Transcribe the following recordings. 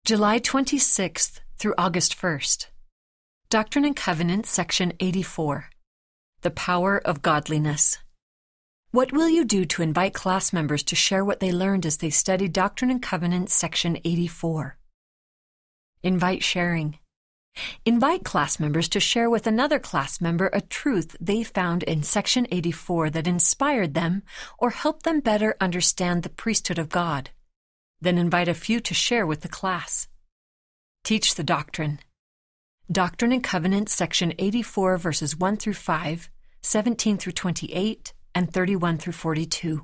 July 26th through August 1st. Doctrine and Covenants, Section 84. The Power of Godliness. What will you do to invite class members to share what they learned as they studied Doctrine and Covenants, Section 84? Invite sharing. Invite class members to share with another class member a truth they found in Section 84 that inspired them or helped them better understand the priesthood of God. Then invite a few to share with the class. Teach the doctrine. Doctrine and Covenants, Section 84, verses 1 through 5, 17 through 28, and 31 through 42.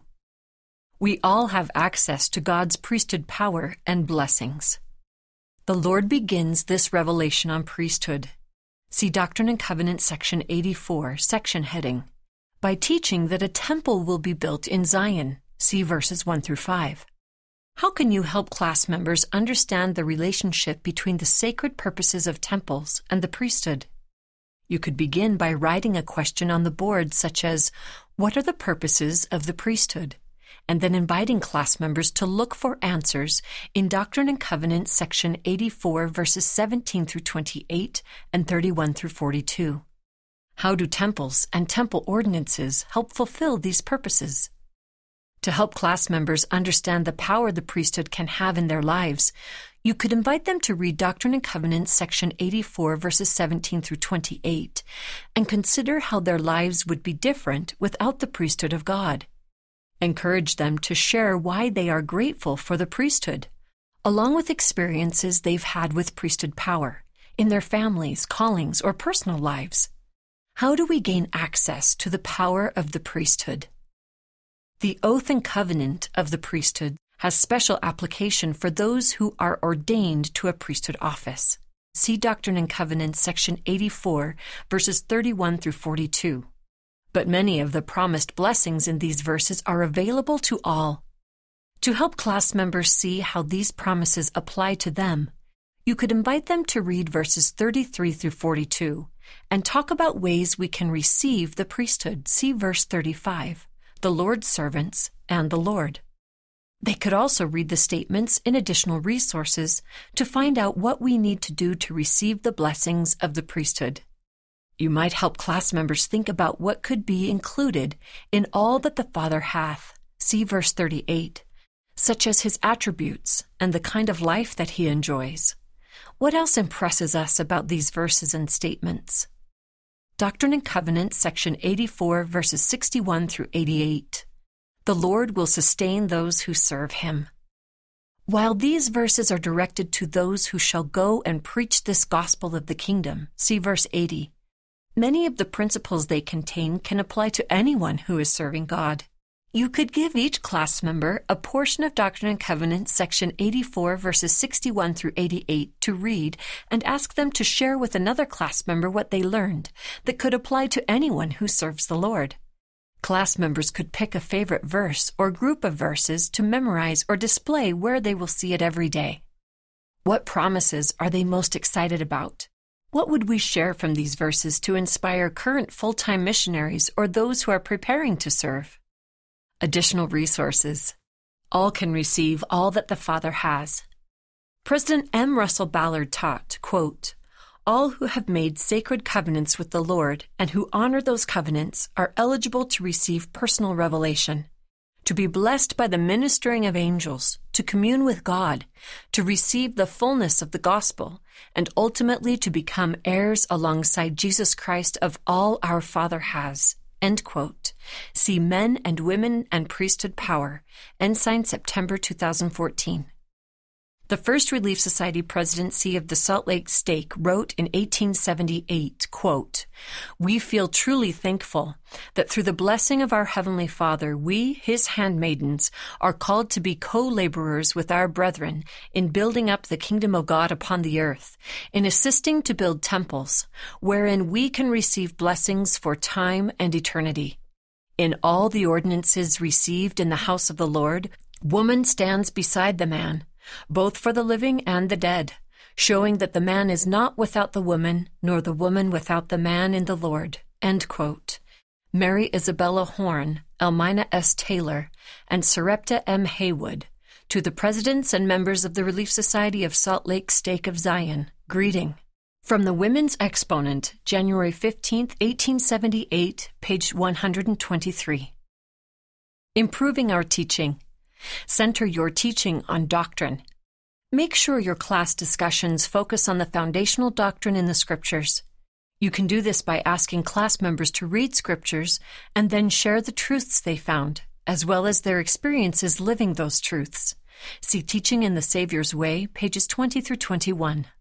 We all have access to God's priesthood power and blessings. The Lord begins this revelation on priesthood. See Doctrine and Covenants, Section 84, section heading, by teaching that a temple will be built in Zion. See verses 1 through 5. How can you help class members understand the relationship between the sacred purposes of temples and the priesthood? You could begin by writing a question on the board such as, "What are the purposes of the priesthood?" and then inviting class members to look for answers in Doctrine and Covenants, Section 84, verses 17 through 28 and 31 through 42. How do temples and temple ordinances help fulfill these purposes? To help class members understand the power the priesthood can have in their lives, you could invite them to read Doctrine and Covenants, Section 84, verses 17 through 28, and consider how their lives would be different without the priesthood of God. Encourage them to share why they are grateful for the priesthood, along with experiences they've had with priesthood power in their families, callings, or personal lives. How do we gain access to the power of the priesthood? The oath and covenant of the priesthood has special application for those who are ordained to a priesthood office. See Doctrine and Covenants, Section 84, verses 31 through 42. But many of the promised blessings in these verses are available to all. To help class members see how these promises apply to them, you could invite them to read verses 33 through 42 and talk about ways we can receive the priesthood. See verse 35. The Lord's servants, and the Lord. They could also read the statements in additional resources to find out what we need to do to receive the blessings of the priesthood. You might help class members think about what could be included in all that the Father hath. See verse 38, such as his attributes and the kind of life that he enjoys. What else impresses us about these verses and statements? Doctrine and Covenants, Section 84, verses 61 through 88. The Lord will sustain those who serve him. While these verses are directed to those who shall go and preach this gospel of the kingdom, see verse 80, many of the principles they contain can apply to anyone who is serving God. You could give each class member a portion of Doctrine and Covenants, Section 84, verses 61 through 88 to read and ask them to share with another class member what they learned that could apply to anyone who serves the Lord. Class members could pick a favorite verse or group of verses to memorize or display where they will see it every day. What promises are they most excited about? What would we share from these verses to inspire current full-time missionaries or those who are preparing to serve? Additional resources. All can receive all that the Father has. President M. Russell Ballard taught, quote, "All who have made sacred covenants with the Lord and who honor those covenants are eligible to receive personal revelation, to be blessed by the ministering of angels, to commune with God, to receive the fullness of the gospel, and ultimately to become heirs alongside Jesus Christ of all our Father has." End quote. See Men and Women and Priesthood Power, Ensign, September 2014. The First Relief Society presidency of the Salt Lake Stake wrote in 1878, quote, "We feel truly thankful that through the blessing of our Heavenly Father, we, his handmaidens, are called to be co-laborers with our brethren in building up the kingdom of God upon the earth, in assisting to build temples, wherein we can receive blessings for time and eternity. In all the ordinances received in the house of the Lord, woman stands beside the man, both for the living and the dead, showing that the man is not without the woman, nor the woman without the man in the Lord." End quote. Mary Isabella Horn, Elmina S. Taylor, and Sarepta M. Haywood, To the presidents and members of the Relief Society of Salt Lake Stake of Zion, greeting. From the Women's Exponent, January 15, 1878, page 123. Improving our teaching. Center your teaching on doctrine. Make sure your class discussions focus on the foundational doctrine in the Scriptures. You can do this by asking class members to read Scriptures and then share the truths they found, as well as their experiences living those truths. See Teaching in the Savior's Way, pages 20 through 21.